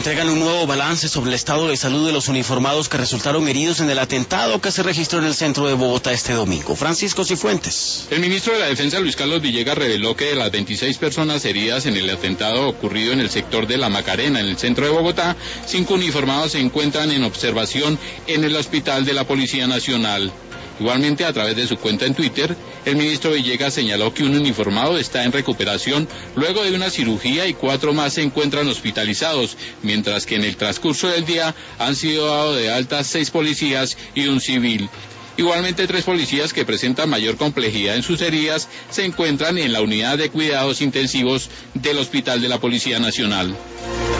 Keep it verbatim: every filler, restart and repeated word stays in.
Entregan un nuevo balance sobre el estado de salud de los uniformados que resultaron heridos en el atentado que se registró en el centro de Bogotá este domingo. Francisco Cifuentes. El ministro de la Defensa, Luis Carlos Villegas, reveló que de las veintiséis personas heridas en el atentado ocurrido en el sector de La Macarena, en el centro de Bogotá, cinco uniformados se encuentran en observación en el hospital de la Policía Nacional. Igualmente, a través de su cuenta en Twitter, el ministro Villegas señaló que un uniformado está en recuperación luego de una cirugía y cuatro más se encuentran hospitalizados, mientras que en el transcurso del día han sido dados de alta seis policías y un civil. Igualmente, tres policías que presentan mayor complejidad en sus heridas se encuentran en la unidad de cuidados intensivos del Hospital de la Policía Nacional.